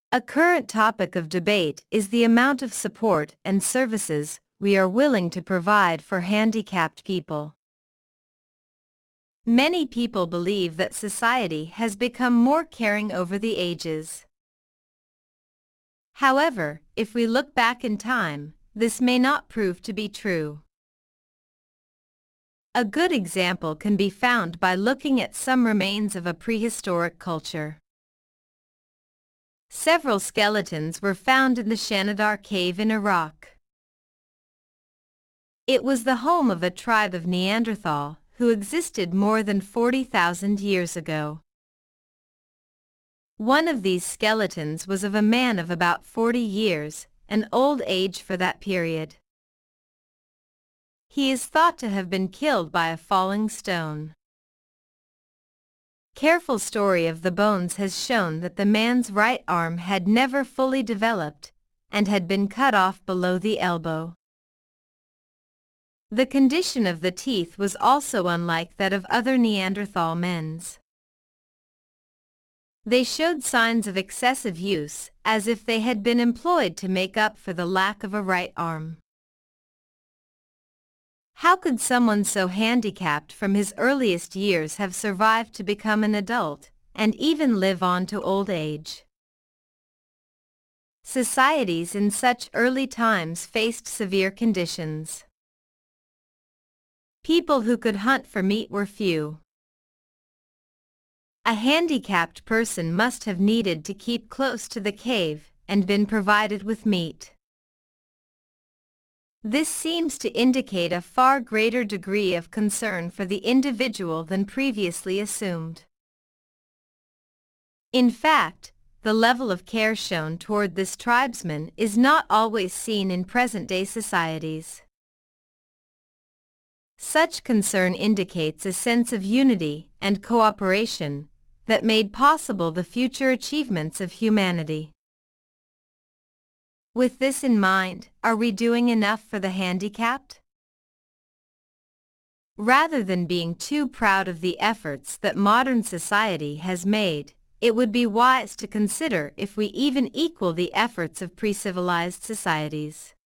A current topic of debate is the amount of support and services we are willing to provide for handicapped people. Many people believe that society has become more caring over the ages. However, if we look back in time, this may not prove to be true. A good example can be found by looking at some remains of a prehistoric culture. Several skeletons were found in the Shanidar Cave in Iraq. It was the home of a tribe of Neanderthal who existed more than 40,000 years ago. One of these skeletons was of a man of about 40 years, an old age for that period. He is thought to have been killed by a falling stone. Careful study of the bones has shown that the man's right arm had never fully developed and had been cut off below the elbow. The condition of the teeth was also unlike that of other Neanderthal men's. They showed signs of excessive use, as if they had been employed to make up for the lack of a right arm. How could someone so handicapped from his earliest years have survived to become an adult, and even live on to old age? Societies in such early times faced severe conditions. People who could hunt for meat were few. A handicapped person must have needed to keep close to the cave and been provided with meat. This seems to indicate a far greater degree of concern for the individual than previously assumed. In fact, the level of care shown toward this tribesman is not always seen in present-day societies. Such concern indicates a sense of unity and cooperation that made possible the future achievements of humanity. With this in mind, are we doing enough for the handicapped? Rather than being too proud of the efforts that modern society has made, it would be wise to consider if we even equal the efforts of pre-civilized societies.